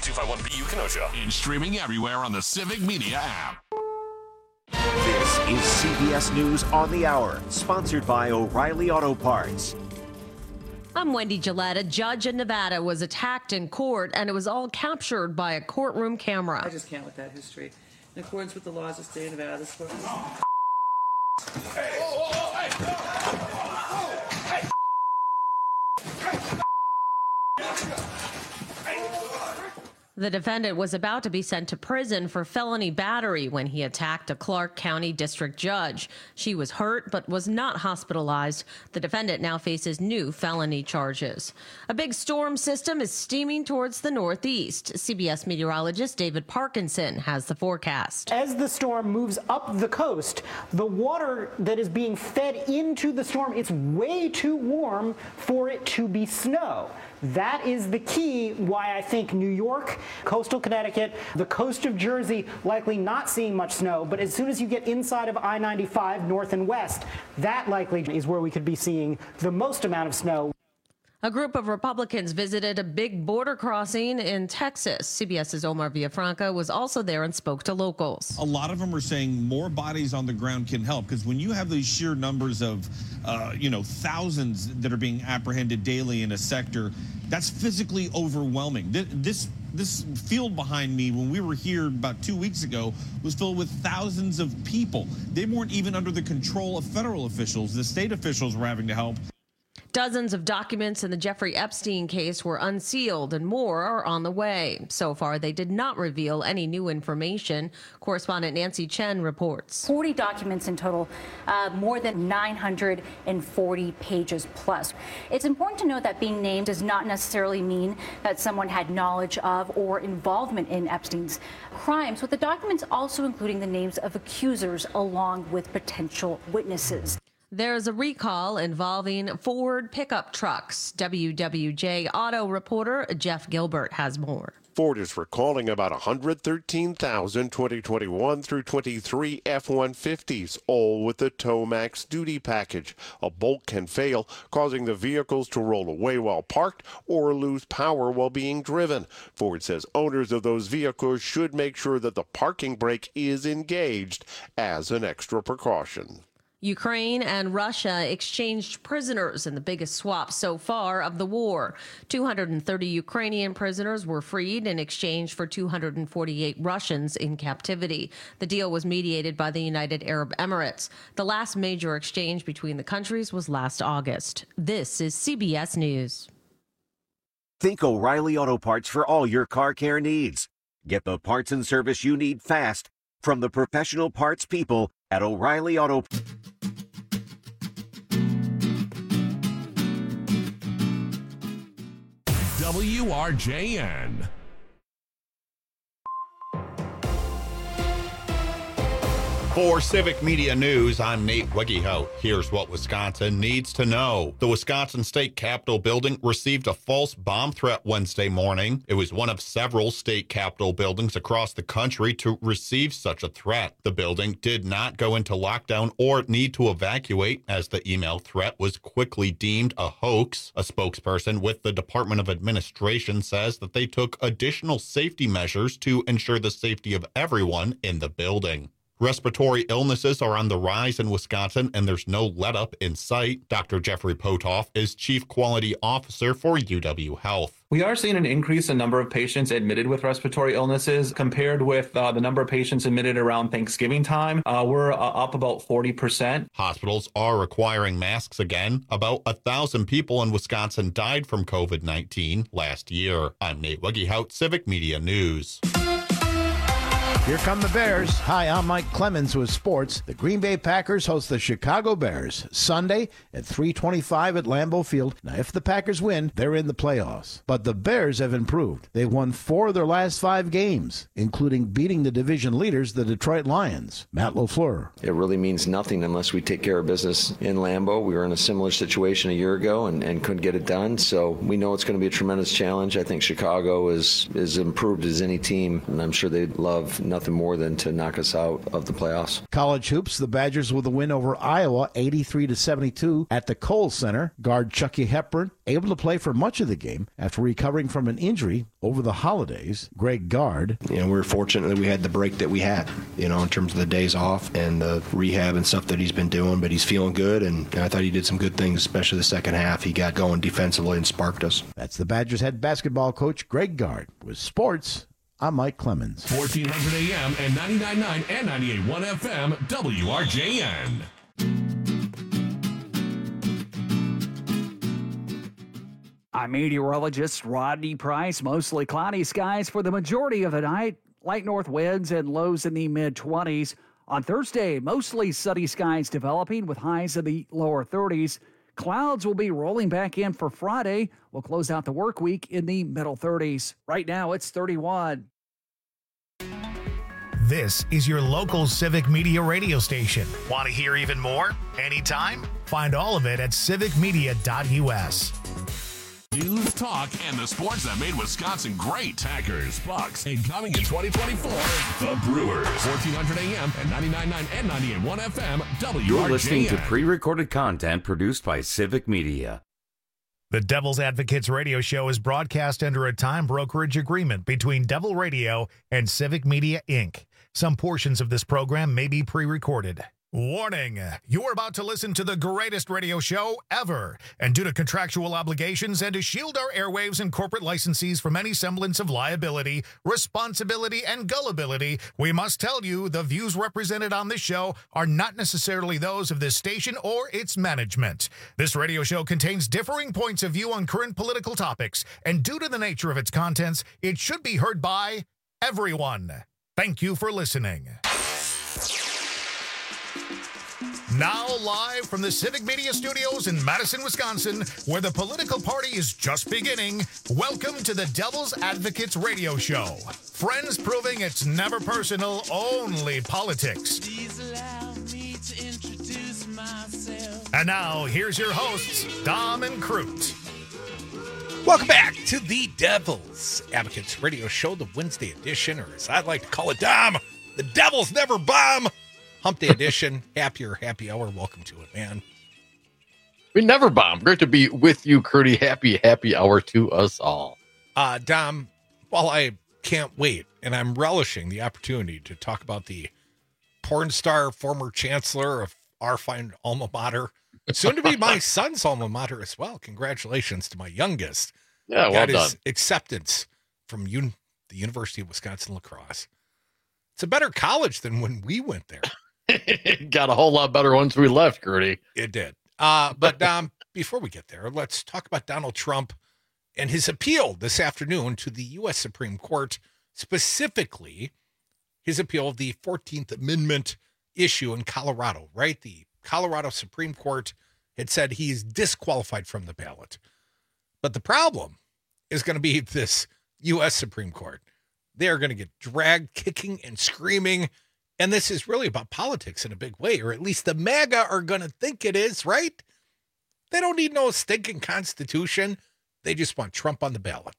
KQ251BU Kenosha. And streaming everywhere on the Civic Media app. This is CBS News on the Hour, sponsored by O'Reilly Auto Parts. I'm Wendy Gillette. A judge in Nevada was attacked in court, and it was all captured by a courtroom camera. I just can't with that history. In accordance with the laws of the state of Nevada, this court... The defendant was about to be sent to prison for felony battery when he attacked a Clark County district judge. She was hurt but was not hospitalized. The defendant now faces new felony charges. A big storm system is steaming towards the northeast. CBS meteorologist David Parkinson has the forecast. As the storm moves up the coast, the water that is being fed into the storm, it's way too warm for it to be snow. That is the key why I think New York, coastal Connecticut, the coast of Jersey likely not seeing much snow, but as soon as you get inside of I-95 north and west, that likely is where we could be seeing the most amount of snow. A group of Republicans visited a big border crossing in Texas. CBS's Omar Villafranca was also there and spoke to locals. A lot of them are saying more bodies on the ground can help, because when you have these sheer numbers of, thousands that are being apprehended daily in a sector, that's physically overwhelming. This field behind me, when we were here about 2 weeks ago, was filled with thousands of people. They weren't even under the control of federal officials. The state officials were having to help. Dozens of documents in the Jeffrey Epstein case were unsealed, and more are on the way. So far, they did not reveal any new information. Correspondent Nancy Chen reports. 40 documents in total, more than 940 pages plus. It's important to note that being named does not necessarily mean that someone had knowledge of or involvement in Epstein's crimes, with the documents also including the names of accusers along with potential witnesses. There's a recall involving Ford pickup trucks. WWJ auto reporter Jeff Gilbert has more. Ford is recalling about 113,000 2021 through 23 F-150s, all with the Tow-Max duty package. A bolt can fail, causing the vehicles to roll away while parked or lose power while being driven. Ford says owners of those vehicles should make sure that the parking brake is engaged as an extra precaution. Ukraine and Russia exchanged prisoners in the biggest swap so far of the war. 230 Ukrainian prisoners were freed in exchange for 248 Russians in captivity. The deal was mediated by the United Arab Emirates. The last major exchange between the countries was last August. This is CBS News. Think O'Reilly Auto Parts for all your car care needs. Get the parts and service you need fast from the professional parts people at O'Reilly Auto Parts. WRJN. For Civic Media News, I'm Nate Wegehout. Here's what Wisconsin needs to know. The Wisconsin State Capitol building received a false bomb threat Wednesday morning. It was one of several state capitol buildings across the country to receive such a threat. The building did not go into lockdown or need to evacuate, as the email threat was quickly deemed a hoax. A spokesperson with the Department of Administration says that they took additional safety measures to ensure the safety of everyone in the building. Respiratory illnesses are on the rise in Wisconsin, and there's no let-up in sight. Dr. Jeffrey Potoff is Chief Quality Officer for UW Health. We are seeing an increase in number of patients admitted with respiratory illnesses compared with the number of patients admitted around Thanksgiving time. We're up about 40%. Hospitals are requiring masks again. About 1,000 people in Wisconsin died from COVID-19 last year. I'm Nate Wegehout, Civic Media News. Here come the Bears. Hi, I'm Mike Clemens with sports. The Green Bay Packers host the Chicago Bears Sunday at 3:25 at Lambeau Field. Now, if the Packers win, they're in the playoffs. But the Bears have improved. They've won 4 of their last 5 games, including beating the division leaders, the Detroit Lions. Matt LaFleur. It really means nothing unless we take care of business in Lambeau. We were in a similar situation a year ago and couldn't get it done. So we know it's going to be a tremendous challenge. I think Chicago is as improved as any team, and I'm sure they'd love nothing more than to knock us out of the playoffs. College hoops, the Badgers with a win over Iowa, 83-72 at the Kohl Center. Guard Chucky Hepburn able to play for much of the game after recovering from an injury over the holidays. Greg Gard. We were fortunate that we had the break that we had, in terms of the days off and the rehab and stuff that he's been doing, but he's feeling good, and I thought he did some good things, especially the second half. He got going defensively and sparked us. That's the Badgers head basketball coach, Greg Gard. With sports, I'm Mike Clemens. 1400 AM and 99.9 and 98.1 FM, WRJN. I'm meteorologist Rodney Price. Mostly cloudy skies for the majority of the night. Light north winds and lows in the mid-20s. On Thursday, mostly sunny skies developing with highs in the lower 30s. Clouds will be rolling back in for Friday. We'll close out the work week in the middle 30s. Right now, it's 31. This is your local Civic Media radio station. Want to hear even more? Anytime? Find all of it at civicmedia.us. News, talk, and the sports that made Wisconsin great. Packers, Bucks, and coming in 2024, the Brewers. 1400 AM and 99.9 and 98.1 FM, WRJN. You're listening to pre-recorded content produced by Civic Media. The Devil's Advocates radio show is broadcast under a time brokerage agreement between Devil Radio and Civic Media, Inc. Some portions of this program may be pre-recorded. Warning, you're about to listen to the greatest radio show ever. And due to contractual obligations and to shield our airwaves and corporate licensees from any semblance of liability, responsibility, and gullibility, we must tell you the views represented on this show are not necessarily those of this station or its management. This radio show contains differing points of view on current political topics, and due to the nature of its contents, it should be heard by everyone. Thank you for listening. Now live from the Civic Media Studios in Madison, Wisconsin, where the political party is just beginning, welcome to the Devil's Advocates radio show. Friends proving it's never personal, only politics. Please allow me to introduce myself. And now, here's your hosts, Dom and Crute. Welcome back to the Devil's Advocates radio show, the Wednesday edition, or as I'd like to call it, Dom, the Devils Never Bomb. Hump Day edition, happy hour. Welcome to it, man. We never bomb. Great to be with you, Curdy. Happy hour to us all. Dom, while I can't wait, and I'm relishing the opportunity to talk about the porn star, former chancellor of our fine alma mater, soon to be my son's alma mater as well. Congratulations to my youngest. Yeah, well done. His acceptance from the University of Wisconsin La Crosse. It's a better college than when we went there. Got a whole lot better once we left, Gertie. It did. But before we get there, let's talk about Donald Trump and his appeal this afternoon to the U.S. Supreme Court, specifically his appeal of the 14th Amendment issue in Colorado, right? The Colorado Supreme Court had said he's disqualified from the ballot. But the problem is going to be this U.S. Supreme Court. They're going to get dragged kicking and screaming. And this is really about politics in a big way, or at least the MAGA are going to think it is, right? They don't need no stinking constitution. They just want Trump on the ballot.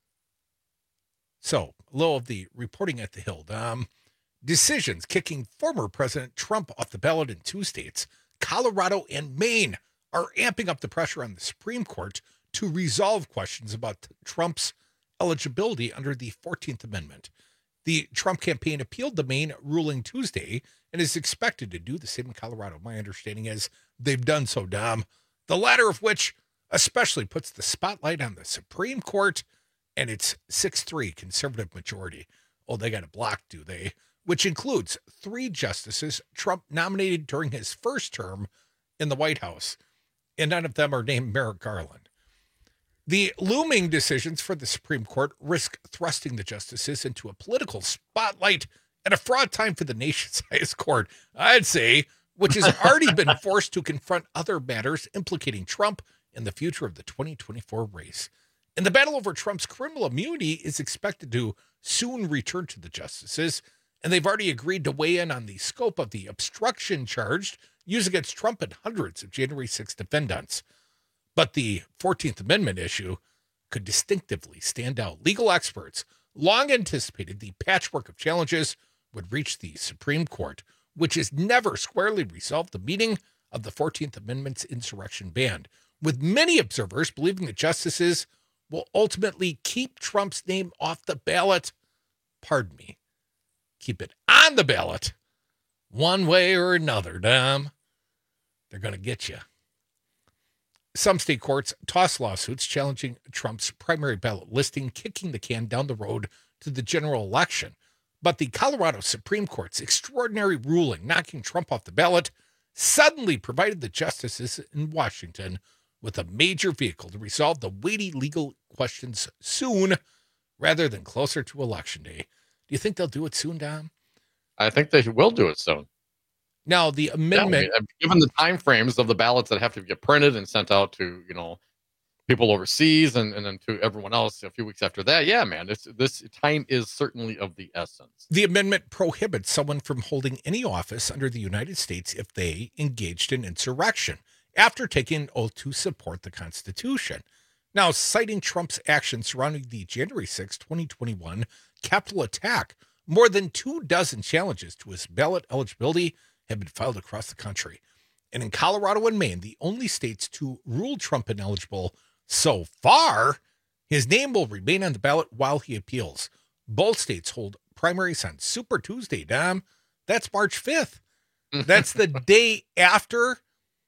So, a little of the reporting at the Hill. Decisions kicking former President Trump off the ballot in 2 states, Colorado and Maine, are amping up the pressure on the Supreme Court to resolve questions about Trump's eligibility under the 14th Amendment. The Trump campaign appealed the Maine ruling Tuesday and is expected to do the same in Colorado. My understanding is they've done so, Dom. The latter of which especially puts the spotlight on the Supreme Court and its 6-3 conservative majority. Oh, they got it blocked, do they? Which includes 3 justices Trump nominated during his first term in the White House, and none of them are named Merrick Garland. The looming decisions for the Supreme Court risk thrusting the justices into a political spotlight at a fraught time for the nation's highest court, I'd say, which has already been forced to confront other matters implicating Trump in the future of the 2024 race. And the battle over Trump's criminal immunity is expected to soon return to the justices, and they've already agreed to weigh in on the scope of the obstruction charged used against Trump and hundreds of January 6 defendants. But the 14th Amendment issue could distinctively stand out. Legal experts long anticipated the patchwork of challenges would reach the Supreme Court, which has never squarely resolved the meaning of the 14th Amendment's insurrection ban, with many observers believing that justices will ultimately keep Trump's name off the ballot. Pardon me. Keep it on the ballot one way or another, Dom. They're going to get you. Some state courts tossed lawsuits challenging Trump's primary ballot listing, kicking the can down the road to the general election. But the Colorado Supreme Court's extraordinary ruling knocking Trump off the ballot suddenly provided the justices in Washington with a major vehicle to resolve the weighty legal questions soon rather than closer to Election Day. Do you think they'll do it soon, Dom? I think they will do it soon. Now, the amendment... Yeah, given the time frames of the ballots that have to get printed and sent out to, people overseas and then to everyone else a few weeks after that, yeah, man, this time is certainly of the essence. The amendment prohibits someone from holding any office under the United States if they engaged in insurrection after taking an oath to support the Constitution. Now, citing Trump's actions surrounding the January 6, 2021 Capitol attack, more than 24 challenges to his ballot eligibility have been filed across the country. And in Colorado and Maine, the only states to rule Trump ineligible so far, his name will remain on the ballot while he appeals. Both states hold primaries on Super Tuesday, Dom. That's March 5th. That's the day after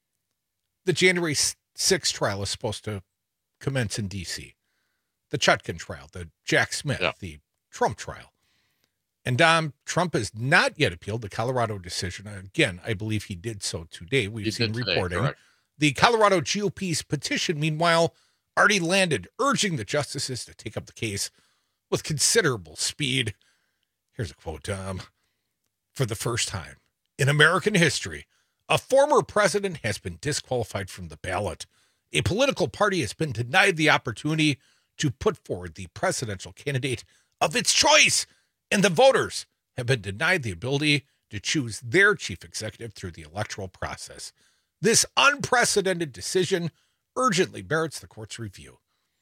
the January 6th trial is supposed to commence in D.C. The Chutkan trial, the Jack Smith, the Trump trial. And Dom, Trump has not yet appealed the Colorado decision. Again, I believe he did so today. We've seen reporting. Correct. The Colorado GOP's petition, meanwhile, already landed, urging the justices to take up the case with considerable speed. Here's a quote, Dom. For the first time in American history, a former president has been disqualified from the ballot. A political party has been denied the opportunity to put forward the presidential candidate of its choice, and the voters have been denied the ability to choose their chief executive through the electoral process. This unprecedented decision urgently merits the court's review.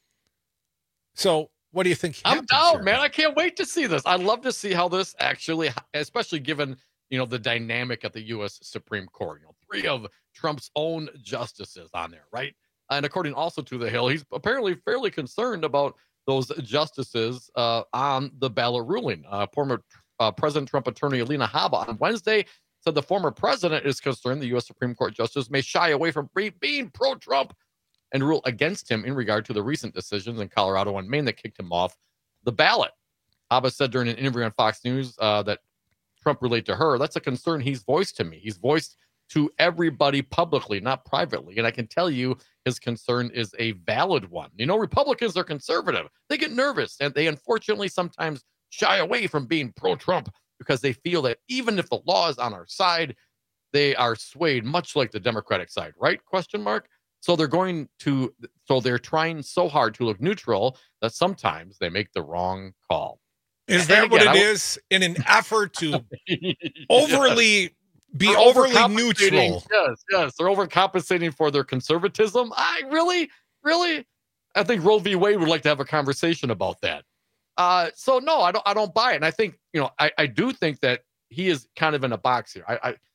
So, what do you think? I'm down, man. I can't wait to see this. I'd love to see how this actually, especially given, the dynamic at the U.S. Supreme Court. 3 of Trump's own justices on there, right? And according also to The Hill, he's apparently fairly concerned about those justices on the ballot ruling. Former President Trump attorney Alina Habba on Wednesday said the former president is concerned the U.S. Supreme Court justice may shy away from being pro-Trump and rule against him in regard to the recent decisions in Colorado and Maine that kicked him off the ballot. Habba said during an interview on Fox News that Trump relayed to her, that's a concern he's voiced to me. He's voiced to everybody publicly, not privately. And I can tell you his concern is a valid one. Republicans are conservative. They get nervous, and they unfortunately sometimes shy away from being pro-Trump because they feel that even if the law is on our side, they are swayed, much like the Democratic side, right? ? So they're trying so hard to look neutral that sometimes they make the wrong call. Is that what it is? In an effort to overly neutral. Yes. They're overcompensating for their conservatism. I think Roe v. Wade would like to have a conversation about that. So no, I don't buy it. And I think, I do think that he is kind of in a box here.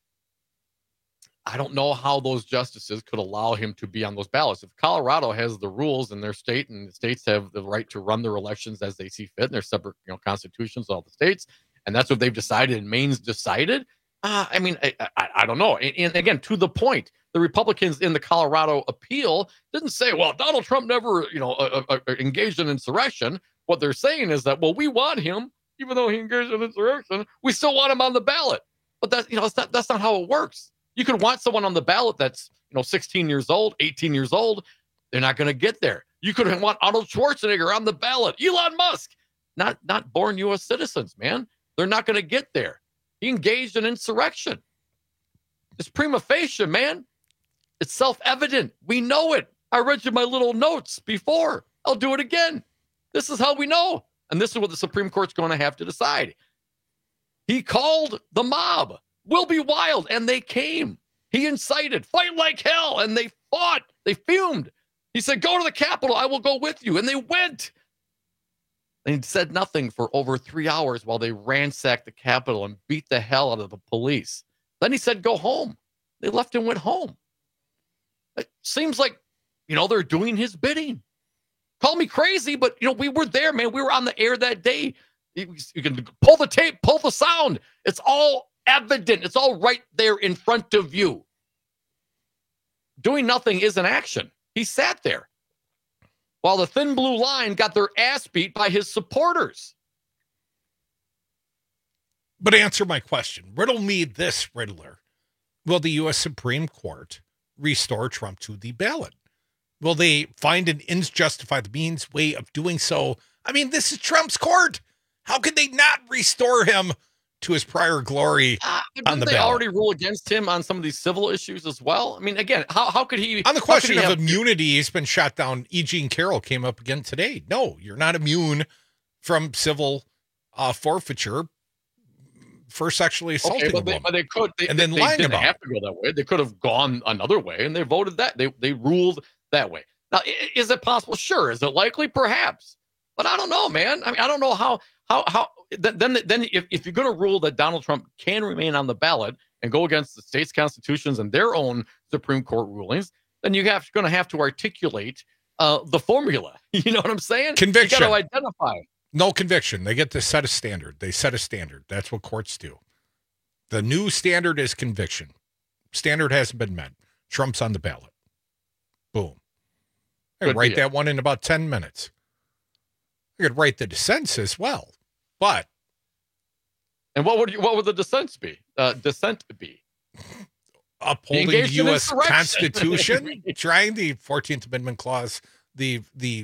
I don't know how those justices could allow him to be on those ballots. If Colorado has the rules in their state and the states have the right to run their elections as they see fit in their separate, constitutions of all the states, and that's what they've decided and Maine's decided. I don't know. And again, to the point, the Republicans in the Colorado appeal didn't say, well, Donald Trump never, engaged in insurrection. What they're saying is that, well, we want him, even though he engaged in insurrection, we still want him on the ballot. But that's not how it works. You could want someone on the ballot that's, 16 years old, 18 years old. They're not going to get there. You could want Arnold Schwarzenegger on the ballot, Elon Musk, not born U.S. citizens, man. They're not going to get there. He engaged in insurrection. It's prima facie, man. It's self-evident. We know it. I read you my little notes before. I'll do it again. This is how we know. And this is what the Supreme Court's going to have to decide. He called the mob. Will be wild, and they came. He incited, fight like hell, and they fought. They fumed. He said, go to the Capitol. I will go with you. And they went. And he said nothing for over 3 hours while they ransacked the Capitol and beat the hell out of the police. Then he said, go home. They left and went home. It seems like, they're doing his bidding. Call me crazy, but, we were there, man. We were on the air that day. You can pull the tape, pull the sound. It's all evident. It's all right there in front of you. Doing nothing is an action. He sat there while the Thin Blue Line got their ass beat by his supporters. But answer my question. Riddle me this, Riddler. Will the U.S. Supreme Court restore Trump to the ballot? Will they find an ends justify the means way of doing so? I mean, this is Trump's court. How could they not restore him to his prior glory on the they ballot? Already rule against him on some of these civil issues as well? I mean, again, how could he... On the question of immunity, he's been shot down. E. Jean Carroll came up again today. No, you're not immune from civil forfeiture for sexually assaulting a woman. But they could. And then lying didn't about have to go that way. They could have gone another way, and they voted that. They ruled that way. Now, is it possible? Sure. Is it likely? Perhaps. But I don't know, man. I mean, I don't know how then if you're going to rule that Donald Trump can remain on the ballot and go against the state's constitutions and their own Supreme Court rulings, then you're going to have to articulate the formula. You know what I'm saying? Conviction. You got to identify. No conviction. They get to set a standard. They set a standard. That's what courts do. The new standard is conviction. Standard hasn't been met. Trump's on the ballot. Boom. I could write that one in about 10 minutes. I could write the dissents as well. But. And what would the dissent be? Upholding the U.S. Constitution, trying the 14th Amendment clause, the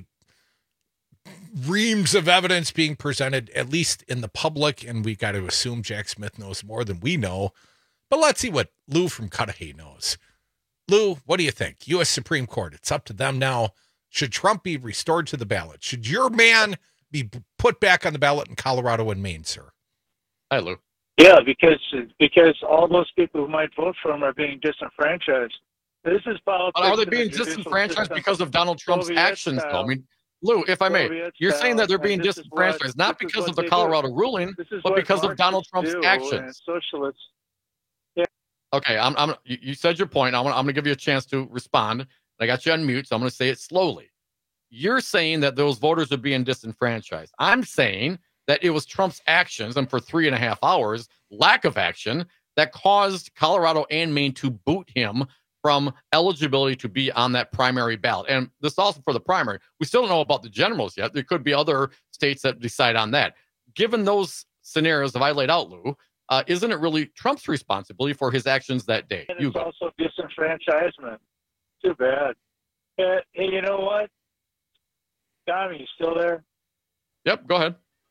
reams of evidence being presented, at least in the public, and we got to assume Jack Smith knows more than we know. But let's see what Lou from Cudahy knows. Lou, what do you think? U.S. Supreme Court, it's up to them now. Should Trump be restored to the ballot? Should your man be put back on the ballot in Colorado and Maine, sir? Hi, Lou. Yeah, because all those people who might vote for him are being disenfranchised. This is politics. But are they being disenfranchised because of Donald Trump's actions, though? I mean, Lou, if I may, you're saying that they're being disenfranchised not because of the Colorado ruling, but because of Donald Trump's actions. Socialists. Okay, you said your point. I'm going to give you a chance to respond. I got you on mute, so I'm going to say it slowly. You're saying that those voters are being disenfranchised. I'm saying that it was Trump's actions, and for 3.5 hours, lack of action, that caused Colorado and Maine to boot him from eligibility to be on that primary ballot. And this also for the primary. We still don't know about the generals yet. There could be other states that decide on that. Given those scenarios that I laid out, Lou, isn't it really Trump's responsibility for his actions that day? And it's also disenfranchisement. Too bad. Hey, you know what? Tommy, you still there? Yep, go ahead.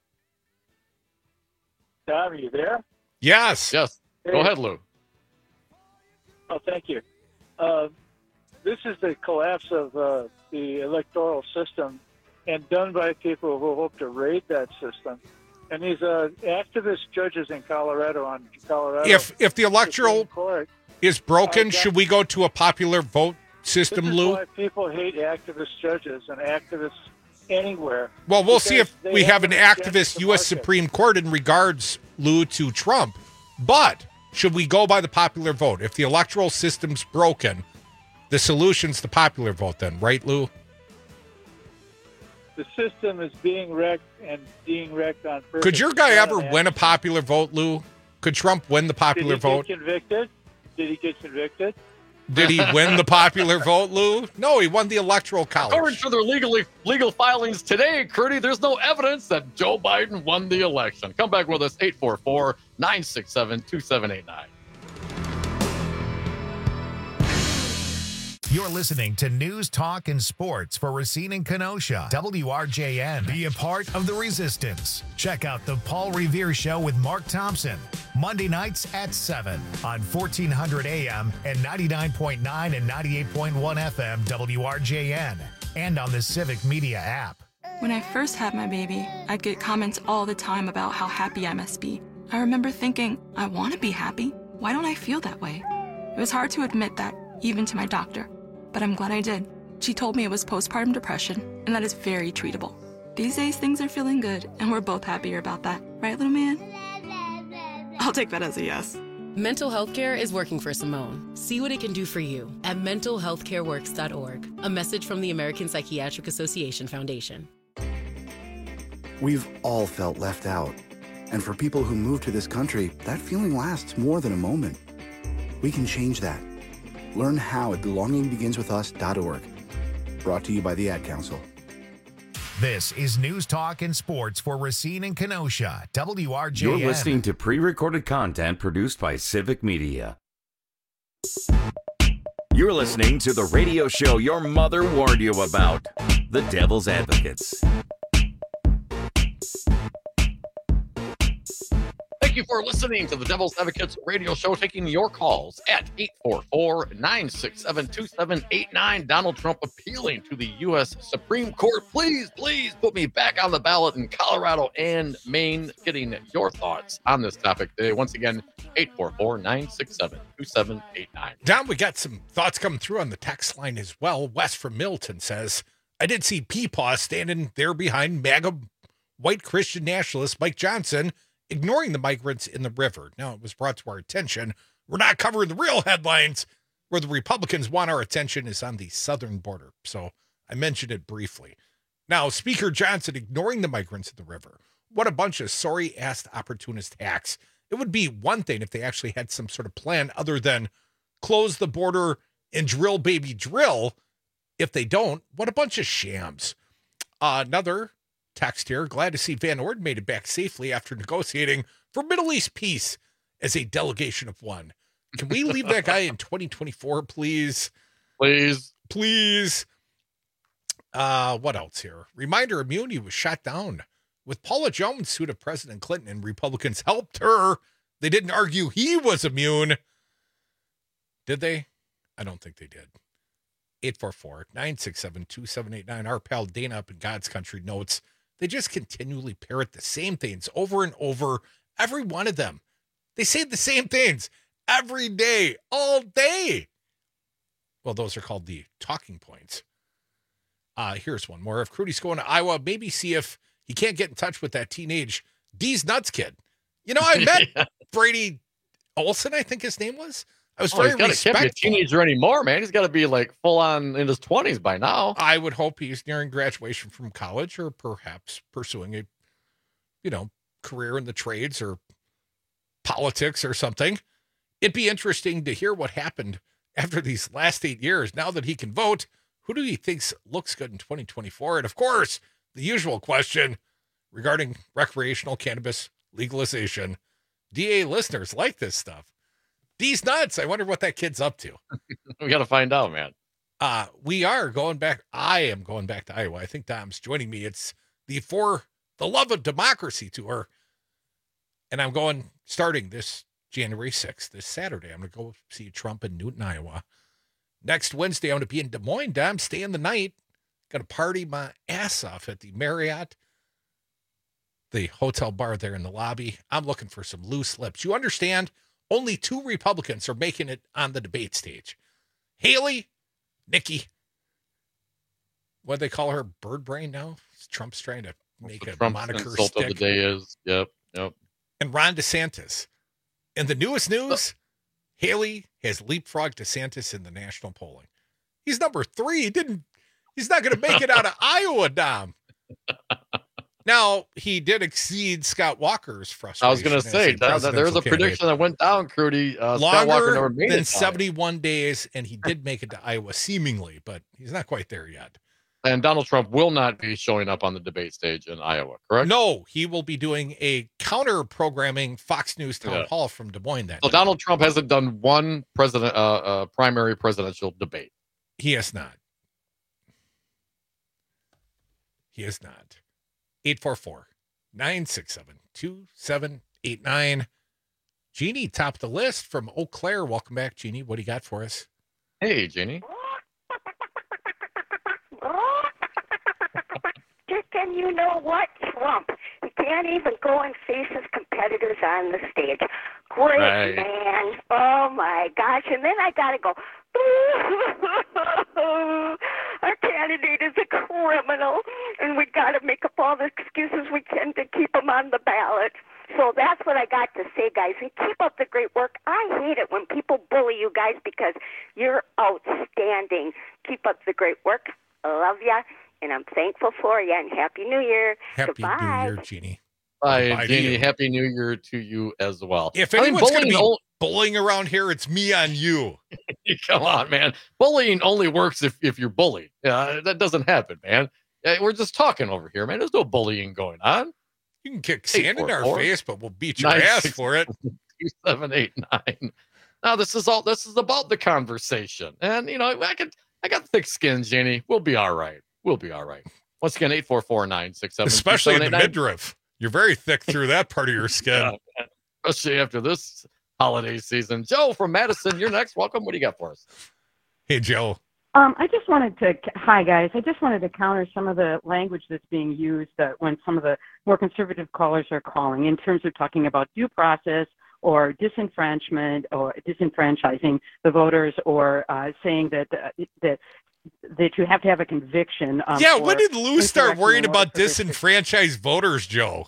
Tommy, you there? Yes. Yes. Hey. Go ahead, Lou. Oh, thank you. This is the collapse of the electoral system, and done by people who hope to raid that system. And these activist judges in Colorado If the electoral is broken, should we go to a popular vote system, Lou? Why people hate activist judges and activists anywhere. Well, we'll see if we have an activist U.S. Supreme Court in regards, Lou, to Trump. But should we go by the popular vote? If the electoral system's broken, the solution's the popular vote then, right, Lou? The system is being wrecked and being wrecked on purpose. Could your guy ever win a popular vote, Lou? Could Trump win the popular vote? Did he get convicted? Did he win the popular vote, Lou? No, he won the Electoral College. According to their legal filings today, Curdy, there's no evidence that Joe Biden won the election. Come back with us, 844-967-2789. You're listening to News, Talk, and Sports for Racine and Kenosha. WRJN. Be a part of the resistance. Check out the Paul Revere Show with Mark Thompson. Monday nights at 7 on 1400 AM and 99.9 and 98.1 FM WRJN. And on the Civic Media app. When I first had my baby, I'd get comments all the time about how happy I must be. I remember thinking, I want to be happy. Why don't I feel that way? It was hard to admit that, even to my doctor. But I'm glad I did. She told me it was postpartum depression, and that is very treatable. These days, things are feeling good, and we're both happier about that. Right, little man? I'll take that as a yes. Mental health care is working for Simone. See what it can do for you at mentalhealthcareworks.org. A message from the American Psychiatric Association Foundation. We've all felt left out. And for people who move to this country, that feeling lasts more than a moment. We can change that. Learn how at belongingbeginswithus.org. Brought to you by the Ad Council. This is News Talk and Sports for Racine and Kenosha, WRJN. You're listening to pre-recorded content produced by Civic Media. You're listening to the radio show your mother warned you about, The Devil's Advocates. Thank you for listening to the Devil's Advocates radio show, taking your calls at 844-967-2789. Donald Trump appealing to the U.S. Supreme Court. Please put me back on the ballot in Colorado and Maine. Getting your thoughts on this topic today. Once again, 844-967-2789. Don, we got some thoughts coming through on the text line as well. Wes from Milton says, I did see Peepaw standing there behind MAGA white Christian nationalist Mike Johnson, ignoring the migrants in the river. Now, it was brought to our attention. We're not covering the real headlines. Where the Republicans want our attention is on the southern border. So I mentioned it briefly. Now, Speaker Johnson ignoring the migrants in the river. What a bunch of sorry-ass opportunist hacks. It would be one thing if they actually had some sort of plan other than close the border and drill, baby, drill. If they don't, what a bunch of shams. Another text here. Glad to see Van Orden made it back safely after negotiating for Middle East peace as a delegation of one. Can we leave that guy in 2024, please? Please. What else here? Reminder, Immunity was shot down with Paula Jones sued of President Clinton, and Republicans helped her. They didn't argue he was immune. Did they? I don't think they did. 844-967-2789. Our pal Dana up in God's country notes, they just continually parrot the same things over and over. Every one of them. They say the same things every day, all day. Well, those are called the talking points. Here's one more. If Crudy's going to Iowa, maybe see if he can't get in touch with that teenage D's Nuts kid. You know, I met Brady Olson, I think his name was. I was very respectful. Can't be a teenager anymore, man. He's got to be like full on in his 20s by now. I would hope he's nearing graduation from college, or perhaps pursuing a, career in the trades or politics or something. It'd be interesting to hear what happened after these last 8 years. Now that he can vote, who do he think looks good in 2024? And of course, the usual question regarding recreational cannabis legalization. DA listeners like this stuff. D's Nuts. I wonder what that kid's up to. We got to find out, man. We are going back. I am going back to Iowa. I think Dom's joining me. It's the For the Love of Democracy tour. And I'm starting this January 6th, this Saturday. I'm going to go see Trump in Newton, Iowa. Next Wednesday, I'm going to be in Des Moines. Dom, staying the night. Going to party my ass off at the Marriott, the hotel bar there in the lobby. I'm looking for some loose lips. You understand? Only 2 Republicans are making it on the debate stage. Haley, Nikki. What do they call her? Bird brain now? Trump's trying to make a moniker stick. Of the day is. Yep. And Ron DeSantis. And the newest news, Haley has leapfrogged DeSantis in the national polling. He's number 3. He's not going to make it out of Iowa, Dom. Now, he did exceed Scott Walker's frustration. I was going to say, there's a prediction that went down, Crudy. Scott Walker never made than it 71 days, and he did make it to Iowa, seemingly, but he's not quite there yet. And Donald Trump will not be showing up on the debate stage in Iowa, correct? No, he will be doing a counter-programming Fox News town hall from Des Moines that So day. Donald Trump hasn't done one primary presidential debate. He has not. 844-967-2789. Jeannie topped the list from Eau Claire. Welcome back, Jeannie. What do you got for us? Hey, Jeannie. And you know what? Trump. He can't even go and face his competitors on the stage. Great man. Oh, my gosh. And then I got to go, our candidate is a criminal. and we got to make up all the excuses we can to keep them on the ballot. So that's what I got to say, guys, and keep up the great work. I hate it when people bully you guys because you're outstanding. Keep up the great work. I love ya, and I'm thankful for you, and Happy New Year. Happy Goodbye. New Year, Jeannie. Bye, Bye to Jeannie. you. Happy New Year to you as well. If anyone's going to be bullying bullying around here, it's me on you. Come on, man. Bullying only works if you're bullied. That doesn't happen, man. We're just talking over here, man. There's no bullying going on. You can kick sand in our face, but we'll beat your ass for it. 2789. Now this is about the conversation. And I got thick skin, Jenny. We'll be all right. We'll be all right. Once again, 844-967. Especially in the midriff. You're very thick through that part of your skin. Yeah, especially after this holiday season. Joe from Madison, you're next. Welcome. What do you got for us? Hey, Joe. I just wanted to, hi guys, I just wanted to counter some of the language that's being used when some of the more conservative callers are calling in terms of talking about due process or disenfranchisement or disenfranchising the voters or saying that you have to have a conviction. When did Lou start worrying about disenfranchised voters, Joe?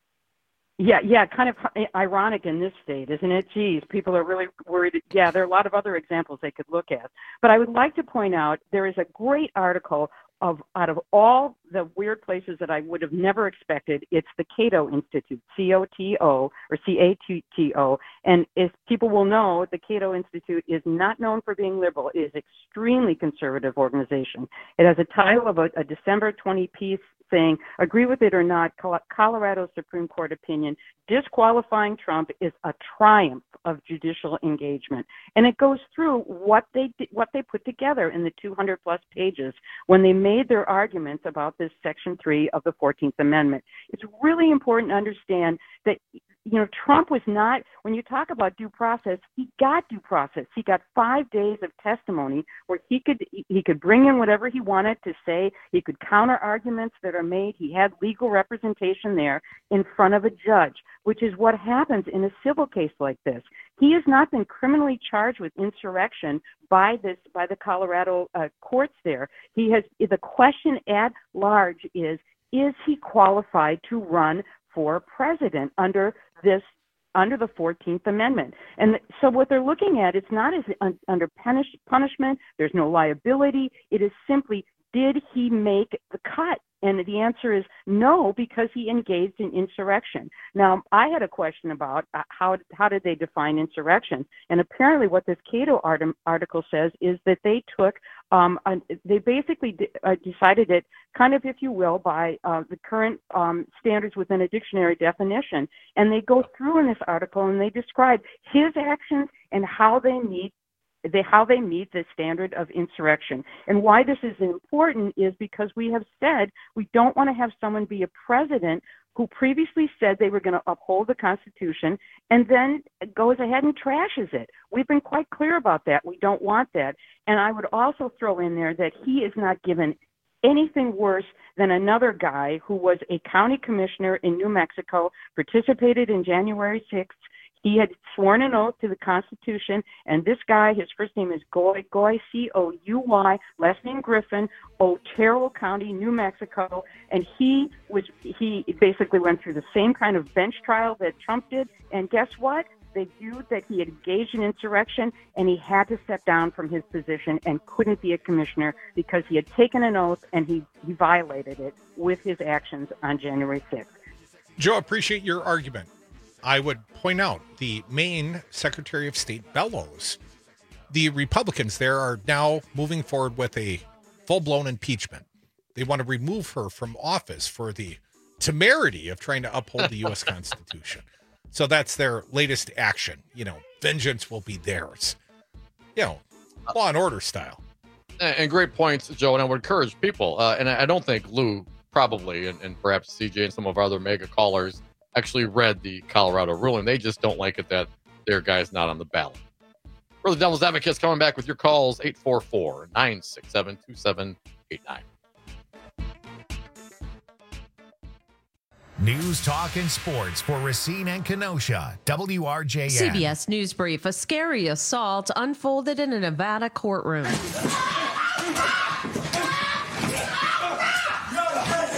Yeah, kind of ironic in this state, isn't it? Geez, people are really worried. Yeah, there are a lot of other examples they could look at. But I would like to point out there is a great article out of all the weird places that I would have never expected. It's the Cato Institute, COTO or CATO. And as people will know, the Cato Institute is not known for being liberal. It is an extremely conservative organization. It has a title of a December 20 piece saying, agree with it or not, Colorado Supreme Court opinion, disqualifying Trump is a triumph of judicial engagement. And it goes through what they put together in the 200 plus pages when they made their arguments about this Section 3 of the 14th Amendment. It's really important to understand that Trump was not, when you talk about due process, he got due process. He got 5 days of testimony where he could bring in whatever he wanted to say. He could counter arguments that are made. He had legal representation there in front of a judge, which is what happens in a civil case like this. He has not been criminally charged with insurrection by the Colorado courts there. The question at large is he qualified to run for president under the 14th Amendment? And so what they're looking at, it's not as under punishment. There's no liability. It is simply, did he make the cut? And the answer is no, because he engaged in insurrection. Now, I had a question about how did they define insurrection? And apparently what this Cato article says is that they took, they basically decided it kind of, if you will, by the current standards within a dictionary definition. And they go through in this article and they describe his actions and how they meet the standard of insurrection. And why this is important is because we have said we don't want to have someone be a president who previously said they were going to uphold the Constitution and then goes ahead and trashes it. We've been quite clear about that. We don't want that. And I would also throw in there that he is not given anything worse than another guy who was a county commissioner in New Mexico, participated in January 6th. He had sworn an oath to the Constitution, and this guy, his first name is Goy, C-O-U-Y, last name Griffin, Otero County, New Mexico, and he basically went through the same kind of bench trial that Trump did, and guess what? They viewed that he had engaged in insurrection, and he had to step down from his position and couldn't be a commissioner because he had taken an oath and he violated it with his actions on January 6th. Joe, appreciate your argument. I would point out the Maine Secretary of State Bellows. The Republicans there are now moving forward with a full-blown impeachment. They want to remove her from office for the temerity of trying to uphold the U.S. Constitution. So that's their latest action. Vengeance will be theirs. Law and order style. And great points, Joe. And I would encourage people, and I don't think Lou probably, and perhaps CJ and some of our other mega callers actually read the Colorado ruling. They just don't like it that their guy's not on the ballot. For the Devil's Advocates, coming back with your calls, 844-967-2789. News, talk, and sports for Racine and Kenosha. WRJN. CBS News Brief. A scary assault unfolded in a Nevada courtroom.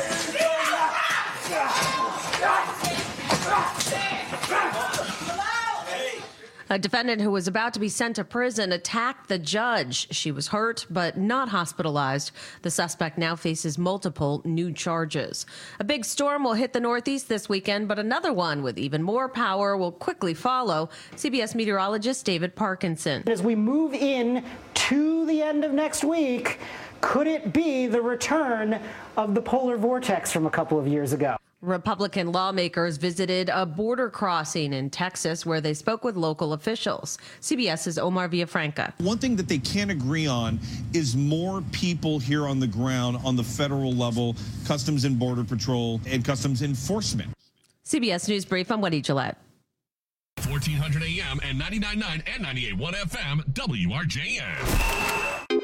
A defendant who was about to be sent to prison attacked the judge. She was hurt, but not hospitalized. The suspect now faces multiple new charges. A big storm will hit the Northeast this weekend, but another one with even more power will quickly follow. CBS meteorologist David Parkinson. As we move in to the end of next week, could it be the return of the polar vortex from a couple of years ago? Republican lawmakers visited a border crossing in Texas where they spoke with local officials. CBS's Omar Villafranca. One thing that they can't agree on is more people here on the ground on the federal level, Customs and Border Patrol and Customs Enforcement. CBS News Brief, I'm Wendy Gillette. 1400 AM and 99.9 and 98.1 FM, WRJN.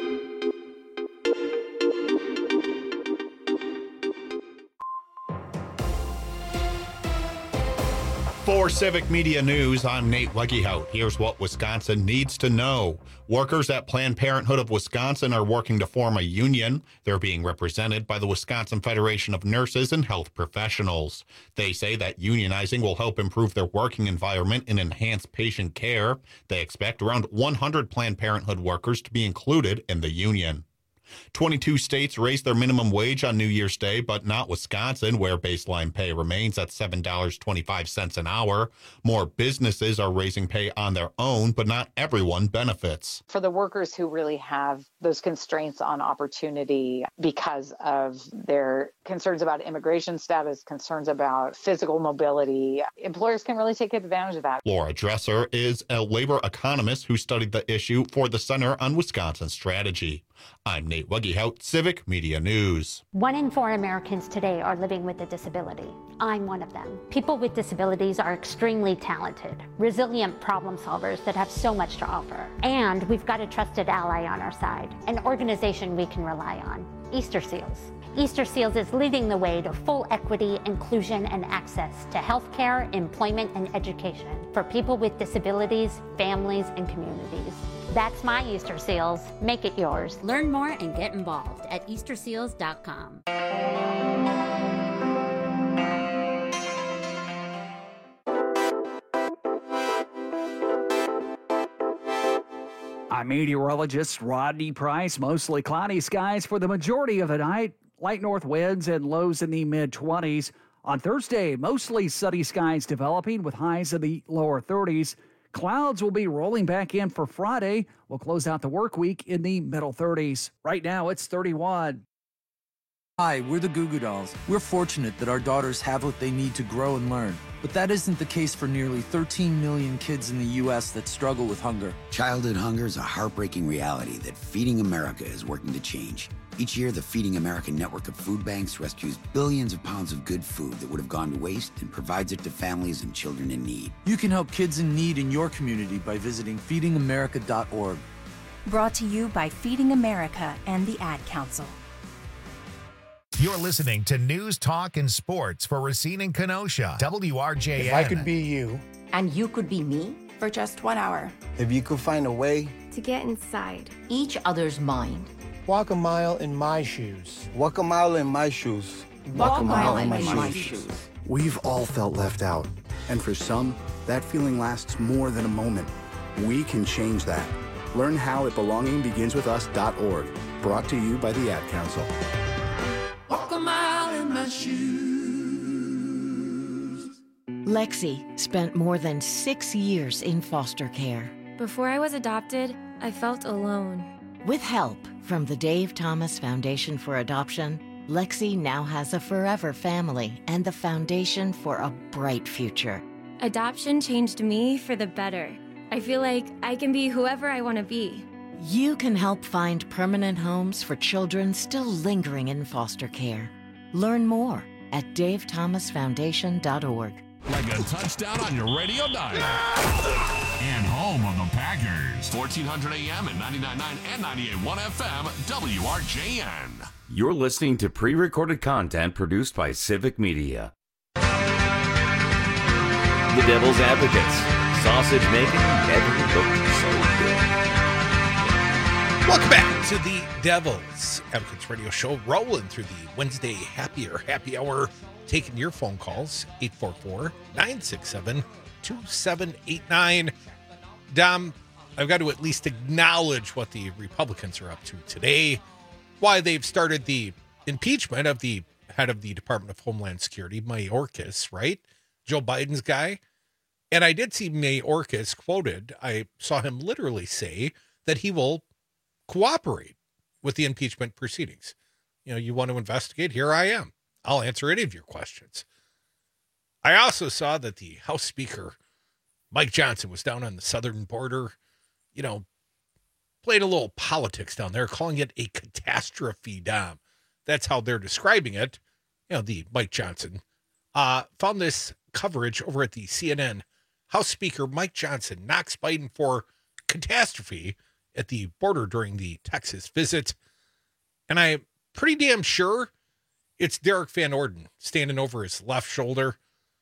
For Civic Media News, I'm Nate Weggehout. Here's what Wisconsin needs to know. Workers at Planned Parenthood of Wisconsin are working to form a union. They're being represented by the Wisconsin Federation of Nurses and Health Professionals. They say that unionizing will help improve their working environment and enhance patient care. They expect around 100 Planned Parenthood workers to be included in the union. 22 states raised their minimum wage on New Year's Day, but not Wisconsin, where baseline pay remains at $7.25 an hour. More businesses are raising pay on their own, but not everyone benefits. For the workers who really have those constraints on opportunity because of their concerns about immigration status, concerns about physical mobility, employers can really take advantage of that. Laura Dresser is a labor economist who studied the issue for the Center on Wisconsin Strategy. I'm Nate Weggehout, Civic Media News. 1 in 4 Americans today are living with a disability. I'm one of them. People with disabilities are extremely talented, resilient problem solvers that have so much to offer. And we've got a trusted ally on our side, an organization we can rely on, Easter Seals. Easter Seals is leading the way to full equity, inclusion, and access to healthcare, employment, and education for people with disabilities, families, and communities. That's my Easter Seals. Make it yours. Learn more and get involved at easterseals.com. I'm meteorologist Rodney Price. Mostly cloudy skies for the majority of the night. Light north winds and lows in the mid-20s. On Thursday, mostly sunny skies developing with highs in the lower 30s. Clouds will be rolling back in for Friday. We'll close out the work week in the middle 30s. Right now, it's 31. Hi, we're the Goo Goo Dolls. We're fortunate that our daughters have what they need to grow and learn. But that isn't the case for nearly 13 million kids in the U.S. that struggle with hunger. Childhood hunger is a heartbreaking reality that Feeding America is working to change. Each year, the Feeding America network of food banks rescues billions of pounds of good food that would have gone to waste and provides it to families and children in need. You can help kids in need in your community by visiting feedingamerica.org. Brought to you by Feeding America and the Ad Council. You're listening to News, Talk, and Sports for Racine and Kenosha. WRJN. If I could be you. And you could be me? For just 1 hour. If you could find a way. To get inside. Each other's mind. Walk a mile in my shoes. Walk a mile in my shoes. Walk a mile in my shoes. We've all felt left out. And for some, that feeling lasts more than a moment. We can change that. Learn how at belongingbeginswithus.org. Brought to you by the Ad Council. Walk a mile in my shoes. Lexi spent more than 6 years in foster care. Before I was adopted, I felt alone. With help from the Dave Thomas Foundation for Adoption, Lexi now has a forever family and the foundation for a bright future. Adoption changed me for the better. I feel like I can be whoever I want to be. You can help find permanent homes for children still lingering in foster care. Learn more at davethomasfoundation.org. Like a touchdown on your radio dial. And home of the Packers. 1400 AM and 99.9 and 98.1 FM, WRJN. You're listening to pre-recorded content produced by Civic Media. The Devil's Advocates. Sausage making never looked so good. Welcome back to the Devil's Advocates Radio Show, rolling through the Wednesday happy hour taking your phone calls, 844-967-2789. Dom, I've got to at least acknowledge what the Republicans are up to today, why they've started the impeachment of the head of the Department of Homeland Security, Mayorkas, right? Joe Biden's guy. And I did see Mayorkas quoted. I saw him literally say that he will cooperate with the impeachment proceedings. You know, you want to investigate? Here I am. I'll answer any of your questions. I also saw that the House Speaker, Mike Johnson, was down on the southern border, you know, played a little politics down there, calling it a catastrophe, Dom. That's how they're describing it. You know, the Mike Johnson found this coverage over at the CNN. House Speaker Mike Johnson knocks Biden for catastrophe at the border during the Texas visit. And I'm pretty damn sure it's Derek Van Orden standing over his left shoulder.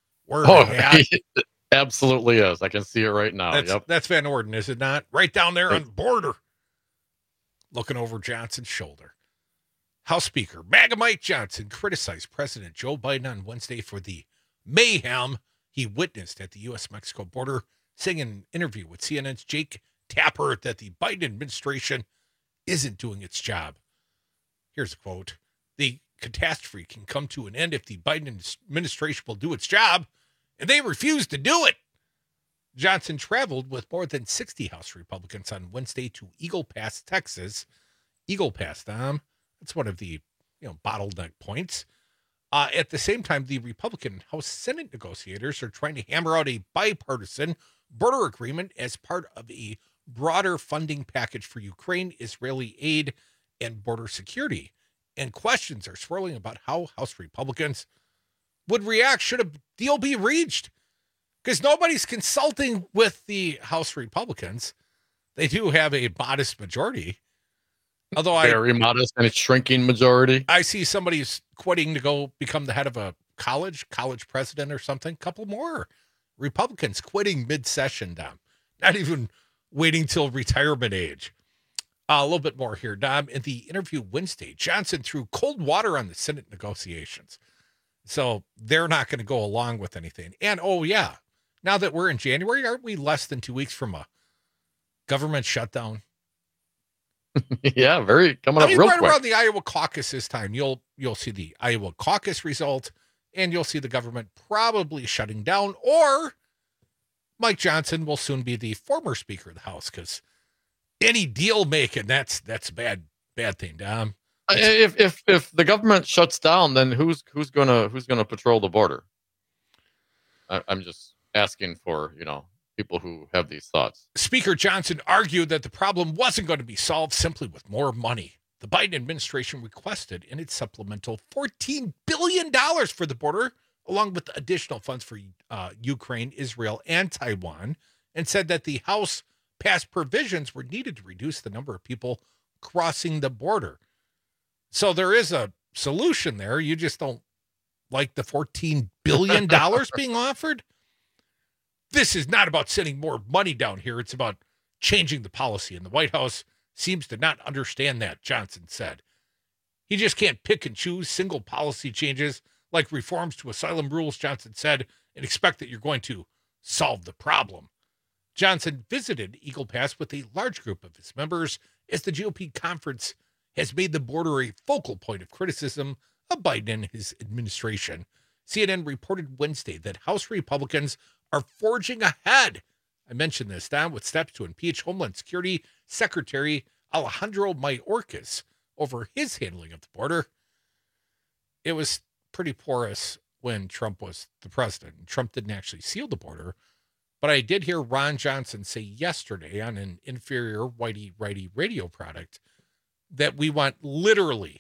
He absolutely is. I can see it right now. That's Van Orden, is it not? Right down there on the border, looking over Johnson's shoulder. House Speaker MAGA Mike Johnson criticized President Joe Biden on Wednesday for the mayhem he witnessed at the U.S.-Mexico border, saying in an interview with CNN's Jake Tapper that the Biden administration isn't doing its job. Here's a quote. The catastrophe can come to an end if the Biden administration will do its job, and they refuse to do it. Johnson traveled with more than 60 House Republicans on Wednesday to Eagle Pass, Texas. Eagle Pass, Dom, that's one of the bottleneck points. At the same time, the Republican House Senate negotiators are trying to hammer out a bipartisan border agreement as part of a broader funding package for Ukraine, Israeli aid, and border security. And questions are swirling about how House Republicans would react should a deal be reached. Because nobody's consulting with the House Republicans. They do have a modest majority. Although very modest and a shrinking majority. I see somebody's quitting to go become the head of a college president or something. Couple more Republicans quitting mid-session, Dom. Not even waiting till retirement age. A little bit more here, Dom. In the interview Wednesday, Johnson threw cold water on the Senate negotiations. So they're not going to go along with anything. And, oh, yeah, now that we're in January, aren't we less than 2 weeks from a government shutdown? Yeah, coming up real right quick. Around the Iowa caucus this time, you'll see the Iowa caucus result, and you'll see the government probably shutting down, or Mike Johnson will soon be the former Speaker of the House, because any deal making, that's a bad thing, Dom. If the government shuts down, then who's gonna patrol the border? I'm just asking for people who have these thoughts. Speaker Johnson argued that the problem wasn't going to be solved simply with more money. The Biden administration requested in its supplemental $14 billion for the border, along with additional funds for Ukraine, Israel, and Taiwan, and said that the House passed provisions were needed to reduce the number of people crossing the border. So there is a solution there. You just don't like the $14 billion being offered? This is not about sending more money down here. It's about changing the policy. And the White House seems to not understand that, Johnson said. He just can't pick and choose single policy changes like reforms to asylum rules, Johnson said, and expect that you're going to solve the problem. Johnson visited Eagle Pass with a large group of his members as the GOP conference has made the border a focal point of criticism of Biden and his administration. CNN reported Wednesday that House Republicans are forging ahead. I mentioned this, Don, with steps to impeach Homeland Security Secretary Alejandro Mayorkas over his handling of the border. It was pretty porous when Trump was the president. Trump didn't actually seal the border, but I did hear Ron Johnson say yesterday on an inferior whitey-righty radio product that we want literally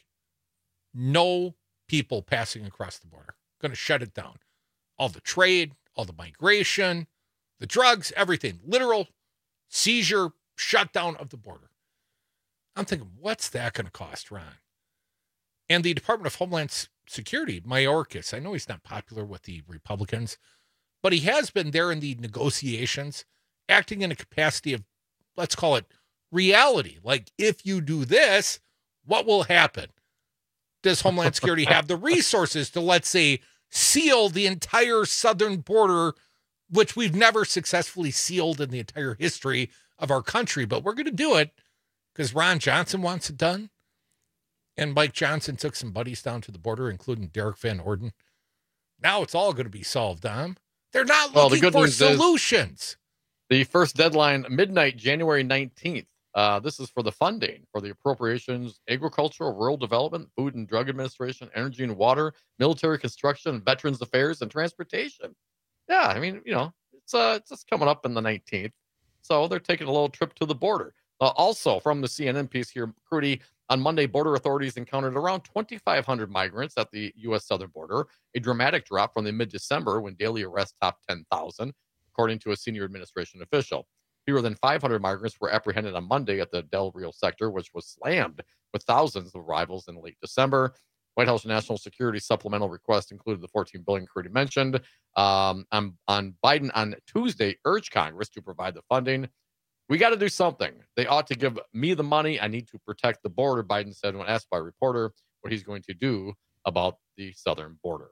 no people passing across the border. Going to shut it down. All the trade, all the migration, the drugs, everything. Literal seizure, shutdown of the border. I'm thinking, what's that going to cost, Ron? And the Department of Homeland Security, Mayorkas, I know he's not popular with the Republicans, but he has been there in the negotiations, acting in a capacity of, let's call it, reality. Like, if you do this, what will happen? Does Homeland Security have the resources to, let's say, seal the entire southern border, which we've never successfully sealed in the entire history of our country. But we're going to do it because Ron Johnson wants it done. And Mike Johnson took some buddies down to the border, including Derek Van Orden. Now it's all going to be solved, Dom. They're not looking for solutions. The first deadline, midnight, January 19th. This is for the funding for the appropriations, agricultural, rural development, food and drug administration, energy and water, military construction, veterans affairs, and transportation. Yeah, I mean, it's just coming up in the 19th. So they're taking a little trip to the border. Also, from the CNN piece here, Crudy, on Monday, border authorities encountered around 2,500 migrants at the U.S. southern border, a dramatic drop from the mid-December when daily arrests topped 10,000, according to a senior administration official. Fewer than 500 migrants were apprehended on Monday at the Del Rio sector, which was slammed with thousands of arrivals in late December. White House national security supplemental request included the $14 billion Crudy mentioned. On Biden on Tuesday urged Congress to provide the funding. We got to do something. They ought to give me the money. I need to protect the border, Biden said when asked by a reporter what he's going to do about the southern border.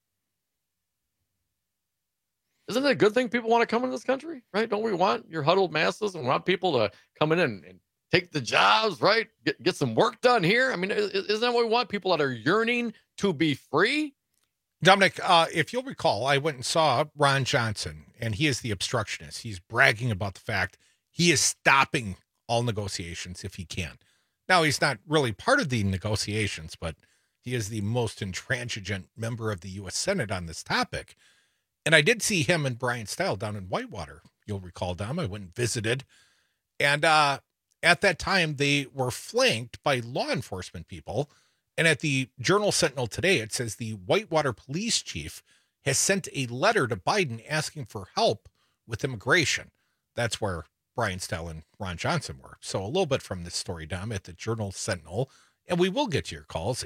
Isn't it a good thing people want to come into this country, right? Don't we want your huddled masses and want people to come in and take the jobs, right? Get some work done here. I mean, isn't that what we want? People that are yearning to be free? Dominic, if you'll recall, I went and saw Ron Johnson, and he is the obstructionist. He's bragging about the fact he is stopping all negotiations if he can. Now, he's not really part of the negotiations, but he is the most intransigent member of the U.S. Senate on this topic. And I did see him and Brian Style down in Whitewater. You'll recall, Dom, I went and visited. And at that time, they were flanked by law enforcement people. And at the Journal-Sentinel today, it says the Whitewater police chief has sent a letter to Biden asking for help with immigration. That's where Brian Style and Ron Johnson were. So a little bit from this story, Dom, at the Journal-Sentinel. And we will get to your calls,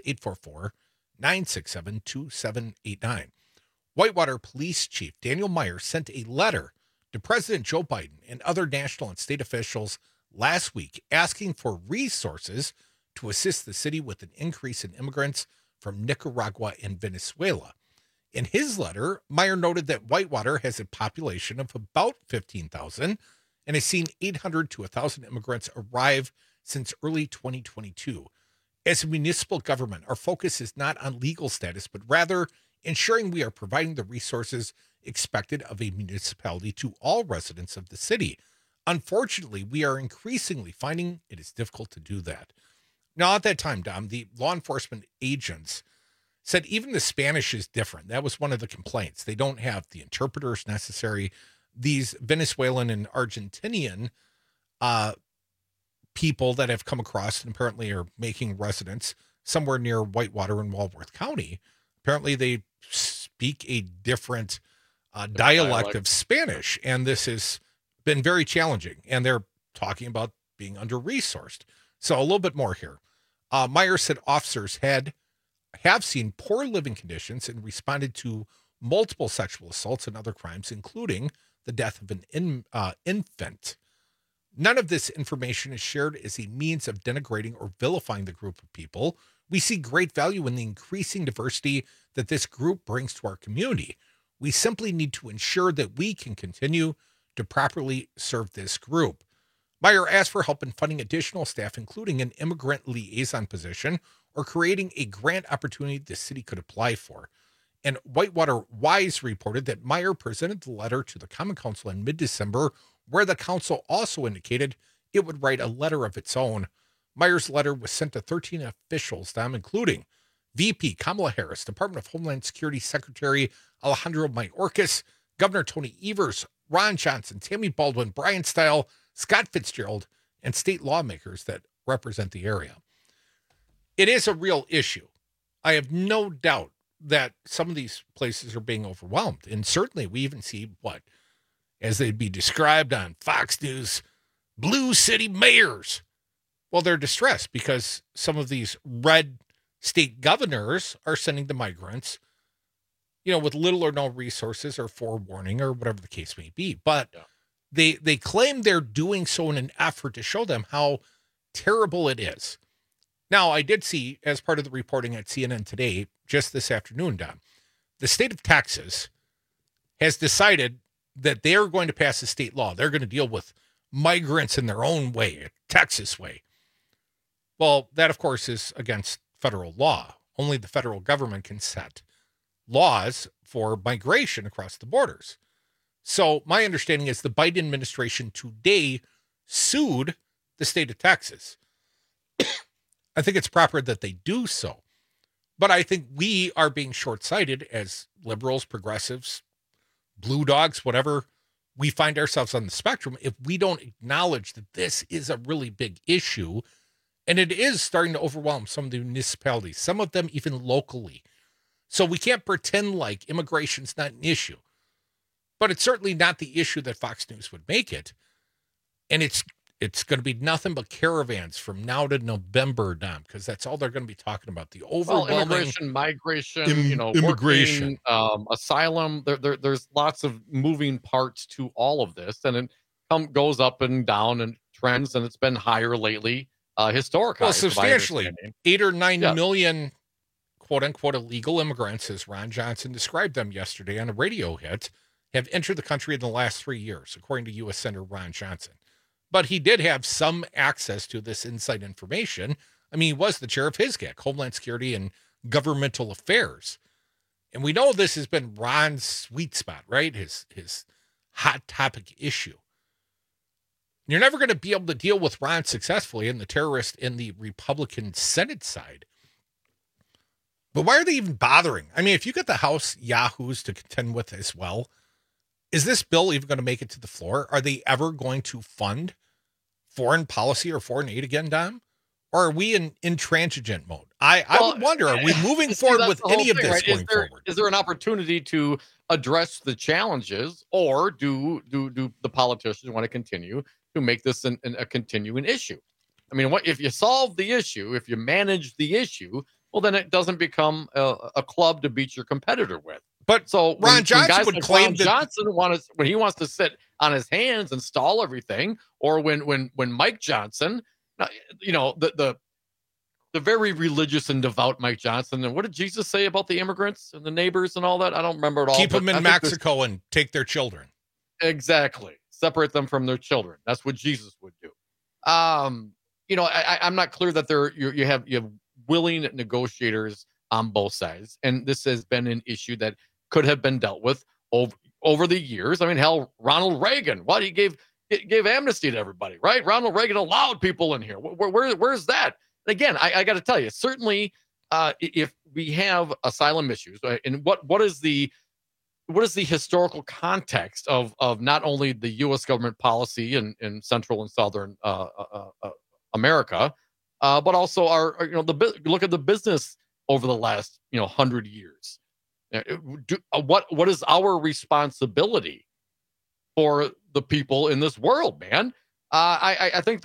844-967-2789. Whitewater Police Chief Daniel Meyer sent a letter to President Joe Biden and other national and state officials last week asking for resources to assist the city with an increase in immigrants from Nicaragua and Venezuela. In his letter, Meyer noted that Whitewater has a population of about 15,000 and has seen 800 to 1,000 immigrants arrive since early 2022. As a municipal government, our focus is not on legal status, but rather ensuring we are providing the resources expected of a municipality to all residents of the city. Unfortunately, we are increasingly finding it is difficult to do that. Now, at that time, Dom, the law enforcement agents said even the Spanish is different. That was one of the complaints. They don't have the interpreters necessary. These Venezuelan and Argentinian people that have come across and apparently are making residence somewhere near Whitewater and Walworth County, apparently they speak a different dialect of Spanish, and this has been very challenging, and they're talking about being under-resourced. So a little bit more here. Meyer said officers have seen poor living conditions and responded to multiple sexual assaults and other crimes, including the death of an infant. None of this information is shared as a means of denigrating or vilifying the group of people. We see great value in the increasing diversity that this group brings to our community. We simply need to ensure that we can continue to properly serve this group. Meyer asked for help in funding additional staff, including an immigrant liaison position or creating a grant opportunity the city could apply for. And Whitewater Wise reported that Meyer presented the letter to the Common Council in mid-December, where the council also indicated it would write a letter of its own. Meyer's letter was sent to 13 officials, including VP Kamala Harris, Department of Homeland Security Secretary Alejandro Mayorkas, Governor Tony Evers, Ron Johnson, Tammy Baldwin, Brian Style, Scott Fitzgerald, and state lawmakers that represent the area. It is a real issue. I have no doubt that some of these places are being overwhelmed. And certainly we even see what, as they'd be described on Fox News, blue city mayors. Well, they're distressed because some of these red state governors are sending the migrants, with little or no resources or forewarning or whatever the case may be. But they claim they're doing so in an effort to show them how terrible it is. Now, I did see, as part of the reporting at CNN today, just this afternoon, Don, the state of Texas has decided that they're going to pass a state law. They're going to deal with migrants in their own way, a Texas way. Well, that, of course, is against federal law. Only the federal government can set laws for migration across the borders. So my understanding is the Biden administration today sued the state of Texas. I think it's proper that they do so. But I think we are being short-sighted as liberals, progressives, blue dogs, whatever we find ourselves on the spectrum, if we don't acknowledge that this is a really big issue, and it is starting to overwhelm some of the municipalities, some of them even locally. So we can't pretend like immigration's not an issue. But it's certainly not the issue that Fox News would make it. And it's going to be nothing but caravans from now to November, Dom, because that's all they're going to be talking about. The overwhelming immigration, migration, immigration, working, asylum. There's lots of moving parts to all of this, and it goes up and down and trends, and it's been higher lately, historically. Well, substantially, 8 or 9 million, quote unquote, illegal immigrants, as Ron Johnson described them yesterday on a radio hit, have entered the country in the last 3 years, according to U.S. Senator Ron Johnson. But he did have some access to this inside information. I mean, he was the chair of HSGAC, Homeland Security and Governmental Affairs. And we know this has been Ron's sweet spot, right? His hot topic issue. You're never going to be able to deal with Ron successfully and the terrorist in the Republican Senate side. But why are they even bothering? I mean, if you get the House yahoos to contend with as well, is this bill even going to make it to the floor? Are they ever going to fund foreign policy or foreign aid again, Dom? Or are we in intransigent mode? I would wonder, are we moving forward with any of this going forward? Is there an opportunity to address the challenges, or do the politicians want to continue to make this a continuing issue? I mean, what if you solve the issue, if you manage the issue, well, then it doesn't become a club to beat your competitor with. But so Ron Johnson would claim that Johnson when he wants to sit on his hands and stall everything, or when Mike Johnson, the very religious and devout Mike Johnson, and what did Jesus say about the immigrants and the neighbors and all that? I don't remember it all. Keep them in Mexico and take their children. Exactly, separate them from their children. That's what Jesus would do. I'm not clear that you have willing negotiators on both sides, and this has been an issue that could have been dealt with over the years. I mean, hell, Ronald Reagan, he gave amnesty to everybody, right? Ronald Reagan allowed people in here. Where's that? And again, I got to tell you, certainly, if we have asylum issues, and what is the historical context of not only the U.S. government policy in Central and Southern America, but also look at the business over the last 100 years. What is our responsibility for the people in this world, man? I think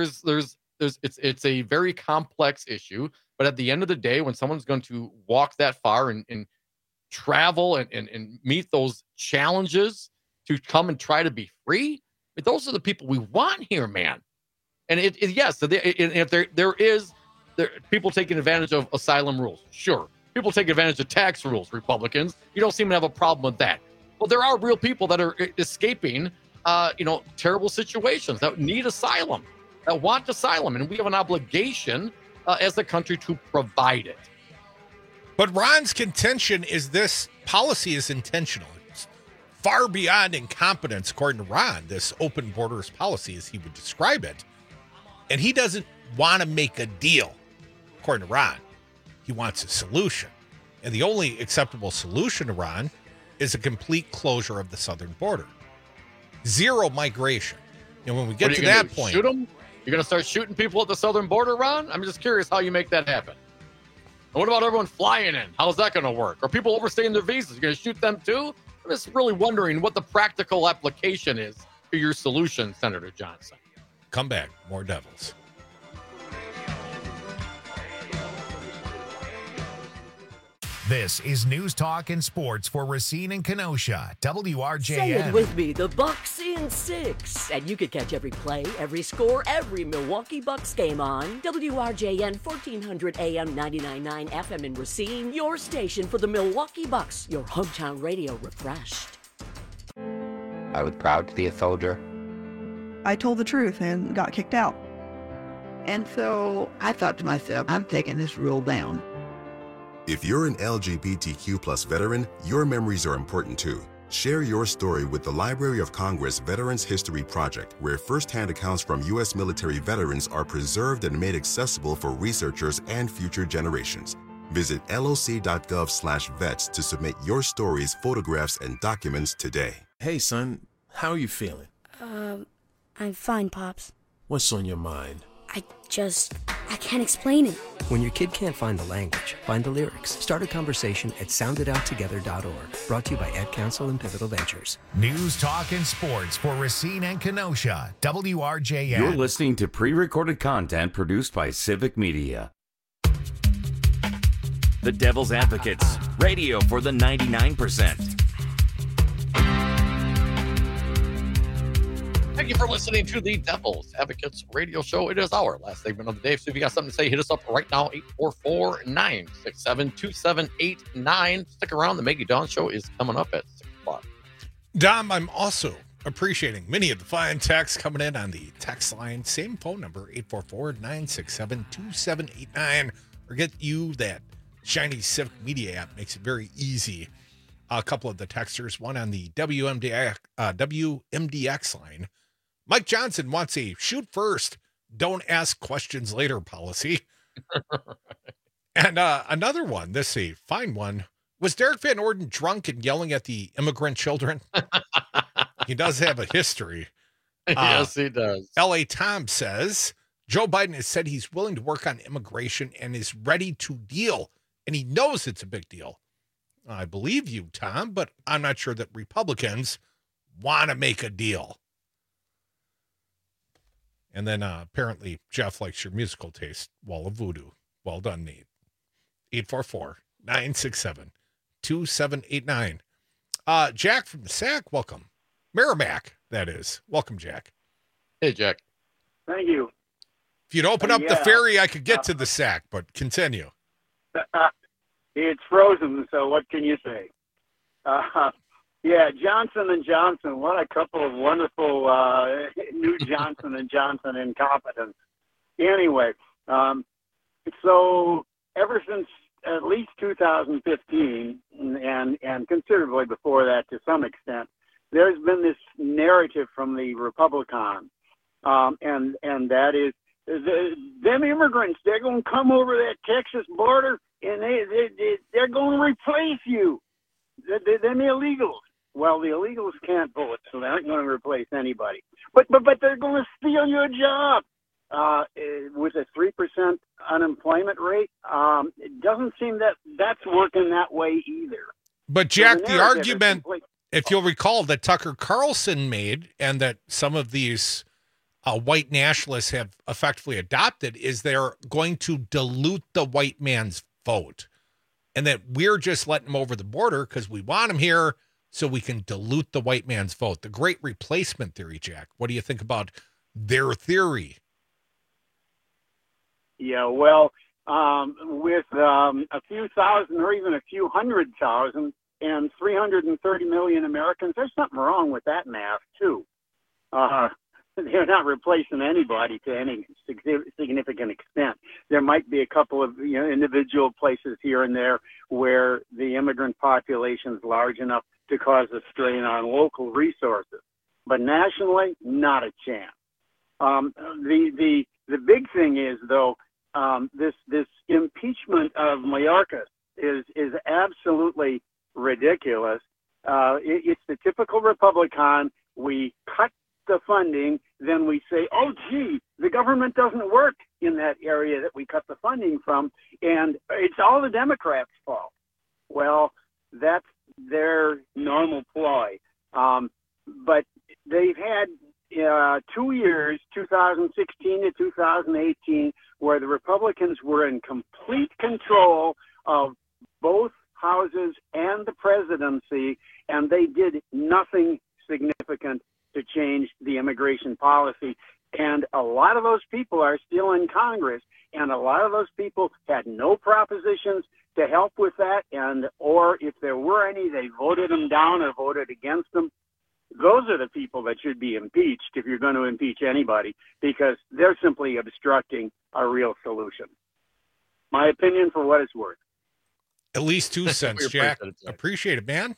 it's a very complex issue, but at the end of the day, when someone's going to walk that far and travel and meet those challenges to come and try to be free, those are the people we want here, man. And if there is people taking advantage of asylum rules, sure. People take advantage of tax rules, Republicans. You don't seem to have a problem with that. Well, there are real people that are escaping, terrible situations that need asylum, that want asylum, and we have an obligation as a country to provide it. But Ron's contention is this policy is intentional. It's far beyond incompetence, according to Ron, this open borders policy, as he would describe it. And he doesn't want to make a deal, according to Ron. He wants a solution. And the only acceptable solution to Ron is a complete closure of the southern border. Zero migration. And when we get to that point... Shoot them? You're going to start shooting people at the southern border, Ron? I'm just curious how you make that happen. And what about everyone flying in? How's that going to work? Are people overstaying their visas? You're going to shoot them too? I'm just really wondering what the practical application is for your solution, Senator Johnson. Come back. More Devils. This is News Talk and Sports for Racine and Kenosha, WRJN. Say it with me, the Bucks in 6. And you can catch every play, every score, every Milwaukee Bucks game on WRJN 1400 AM 99.9 FM in Racine, your station for the Milwaukee Bucks, your hometown radio refreshed. I was proud to be a soldier. I told the truth and got kicked out. And so I thought to myself, I'm taking this rule down. If you're an LGBTQ plus veteran, your memories are important too. Share your story with the Library of Congress Veterans History Project, where firsthand accounts from U.S. military veterans are preserved and made accessible for researchers and future generations. Visit loc.gov/vets to submit your stories, photographs, and documents today. Hey, son, how are you feeling? I'm fine, Pops. What's on your mind? I can't explain it. When your kid can't find the language, find the lyrics. Start a conversation at soundedouttogether.org. Brought to you by Ad Council and Pivotal Ventures. News, talk, and sports for Racine and Kenosha, WRJN. You're listening to pre-recorded content produced by Civic Media. The Devil's Advocates, radio for the 99%. Thank you for listening to the Devil's Advocates radio show. It is our last segment of the day. So if you got something to say, hit us up right now, 844-967-2789. Stick around. The Maggie Dawn show is coming up at 6 o'clock. Dom, I'm also appreciating many of the fine texts coming in on the text line. Same phone number, 844-967-2789. Or get you that shiny Civic Media app. Makes it very easy. A couple of the texters, one on the WMDX line. Mike Johnson wants a shoot first, don't ask questions later policy. And another one, this is a fine one. Was Derek Van Orden drunk and yelling at the immigrant children? He does have a history. Yes, he does. L.A. Tom says, Joe Biden has said he's willing to work on immigration and is ready to deal. And he knows it's a big deal. I believe you, Tom, but I'm not sure that Republicans want to make a deal. And then apparently Jeff likes your musical taste. Wall of Voodoo. Well done, Nate. 844-967-2789. Jack from the Sac, welcome. Merrimack, that is. Welcome, Jack. Hey, Jack. Thank you. If you'd open up the ferry, I could get to the Sac, but continue. It's frozen, so what can you say? Yeah, Johnson & Johnson, what a couple of wonderful new Johnson & Johnson incompetents. Anyway, so ever since at least 2015, and considerably before that to some extent, there's been this narrative from the Republicans, and that is, them immigrants, they're going to come over that Texas border, and they're going to replace you. Them illegals. Well, the illegals can't vote, so they aren't going to replace anybody. But they're going to steal your job. With a 3% unemployment rate, it doesn't seem that that's working that way either. But Jack, so the argument, if you'll recall, that Tucker Carlson made, and that some of these white nationalists have effectively adopted, is they're going to dilute the white man's vote, and that we're just letting them over the border because we want them here so we can dilute the white man's vote. The great replacement theory, Jack. What do you think about their theory? Yeah, well, with a few thousand or even a few 100,000 and 330 million Americans, there's something wrong with that math, too. They're not replacing anybody to any significant extent. There might be a couple of individual places here and there where the immigrant population is large enough to cause a strain on local resources, but nationally, not a chance. The big thing is, though, this impeachment of Mayorkas is absolutely ridiculous. It's the typical Republican. We cut the funding, then we say, oh, gee, the government doesn't work in that area that we cut the funding from, and it's all the Democrats' fault. Well, that's their normal ploy. But they've had 2 years, 2016 to 2018, where the Republicans were in complete control of both houses and the presidency, and they did nothing significant to change the immigration policy. And a lot of those people are still in Congress, and a lot of those people had no propositions to help with that, and or if there were any, they voted them down or voted against them. Those are the people that should be impeached if you're going to impeach anybody, because they're simply obstructing a real solution. My opinion for what it's worth. At least 2 cents, Jack. Appreciate it, man.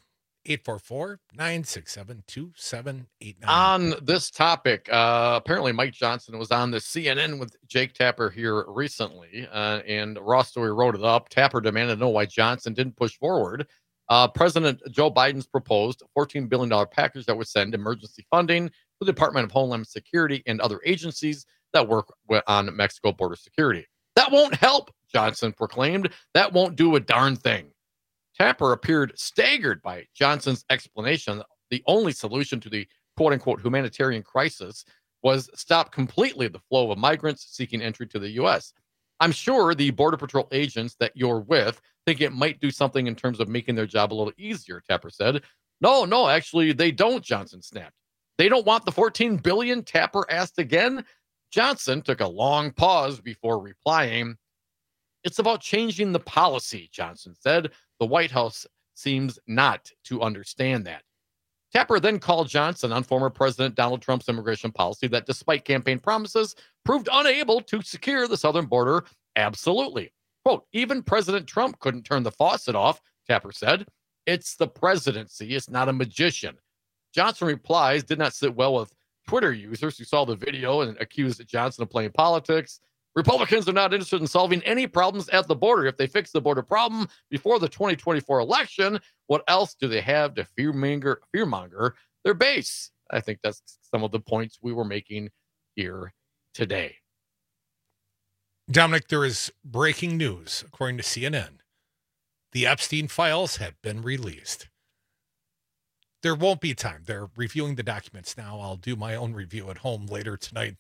844-967-2789. On this topic, apparently Mike Johnson was on the CNN with Jake Tapper here recently, and Raw Story wrote it up. Tapper demanded to know why Johnson didn't push forward President Joe Biden's proposed $14 billion package that would send emergency funding to the Department of Homeland Security and other agencies that work on Mexico border security. That won't help, Johnson proclaimed. That won't do a darn thing. Tapper appeared staggered by Johnson's explanation. The only solution to the quote-unquote humanitarian crisis was stop completely the flow of migrants seeking entry to the U.S. I'm sure the Border Patrol agents that you're with think it might do something in terms of making their job a little easier, Tapper said. No, actually, they don't, Johnson snapped. They don't want the $14 billion, Tapper asked again. Johnson took a long pause before replying. It's about changing the policy, Johnson said. The White House seems not to understand that. Tapper then called Johnson on former President Donald Trump's immigration policy that, despite campaign promises, proved unable to secure the southern border. Absolutely. Quote, even President Trump couldn't turn the faucet off, Tapper said. It's the presidency. It's not a magician. Johnson replies did not sit well with Twitter users who saw the video and accused Johnson of playing politics. Republicans are not interested in solving any problems at the border. If they fix the border problem before the 2024 election, what else do they have to fearmonger their base? I think that's some of the points we were making here today. Dominic, there is breaking news, according to CNN. The Epstein files have been released. There won't be time. They're reviewing the documents now. I'll do my own review at home later tonight.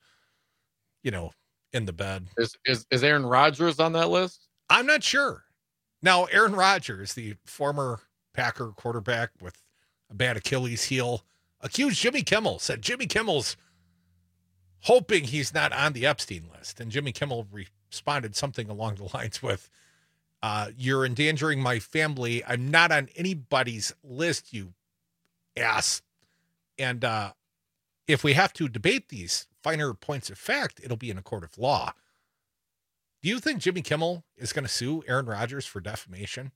In the bed. Is Aaron Rodgers on that list? I'm not sure. Now, Aaron Rodgers, the former Packer quarterback with a bad Achilles heel, accused Jimmy Kimmel, said Jimmy Kimmel's hoping he's not on the Epstein list. And Jimmy Kimmel responded something along the lines with, you're endangering my family. I'm not on anybody's list, you ass. And if we have to debate these finer points of fact, it'll be in a court of law. Do you think Jimmy Kimmel is going to sue Aaron Rodgers for defamation?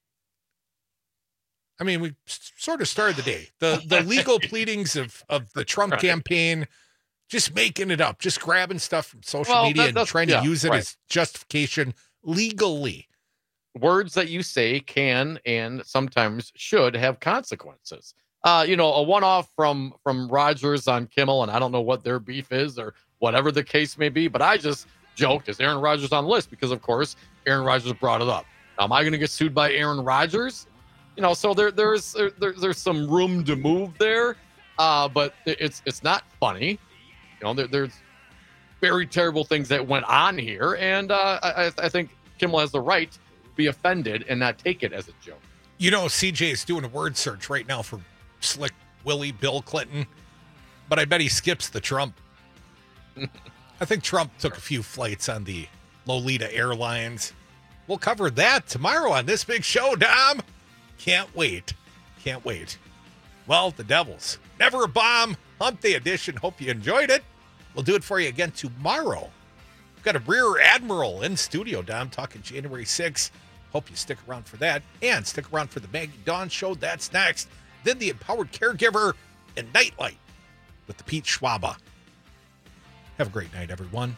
I mean, we sort of started the day. The legal pleadings of the Trump campaign, just making it up, just grabbing stuff from social media and trying to use it as justification legally. Words that you say can and sometimes should have consequences. A one-off from Rodgers on Kimmel, and I don't know what their beef is or whatever the case may be, but I just joked, is Aaron Rodgers on the list? Because, of course, Aaron Rodgers brought it up. Now, am I going to get sued by Aaron Rodgers? So there's some room to move there, but it's not funny. There's very terrible things that went on here, and I think Kimmel has the right to be offended and not take it as a joke. CJ is doing a word search right now for Slick Willie Bill Clinton, but I bet he skips the Trump. I think Trump took a few flights on the Lolita Airlines. We'll cover that tomorrow on this big show, Dom. Can't wait. Well, the Devils, never a bomb, hump day edition. Hope you enjoyed it. We'll do it for you again tomorrow. We've got a Rear Admiral in studio, Dom, talking January 6th. Hope you stick around for that, and stick around for the Maggie Dawn Show. That's next. Then the Empowered Caregiver and Nightlight with the Pete Schwaba. Have a great night, everyone.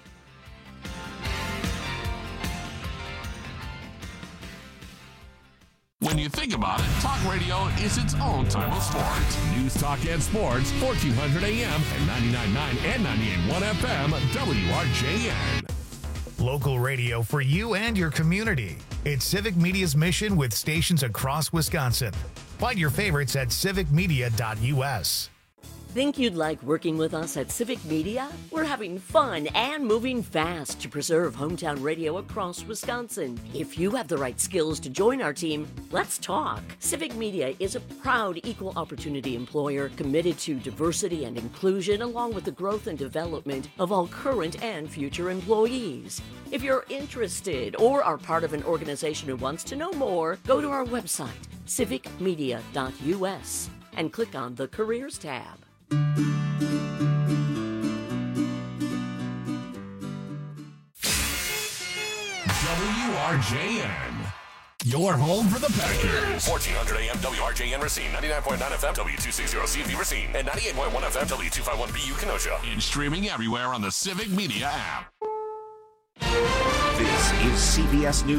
When you think about it, talk radio is its own type of sport. News, talk, and sports, 1400 AM and 99.9 and 98.1 FM, WRJN. Local radio for you and your community. It's Civic Media's mission with stations across Wisconsin. Find your favorites at civicmedia.us. Think you'd like working with us at Civic Media? We're having fun and moving fast to preserve hometown radio across Wisconsin. If you have the right skills to join our team, let's talk. Civic Media is a proud equal opportunity employer committed to diversity and inclusion, along with the growth and development of all current and future employees. If you're interested or are part of an organization who wants to know more, go to our website, civicmedia.us, and click on the Careers tab. WRJN, your home for the Packers. 1400 AM WRJN Racine, 99.9 FM W260CV Racine, and 98.1 FM W251BU Kenosha. And streaming everywhere on the Civic Media app. This is CBS News.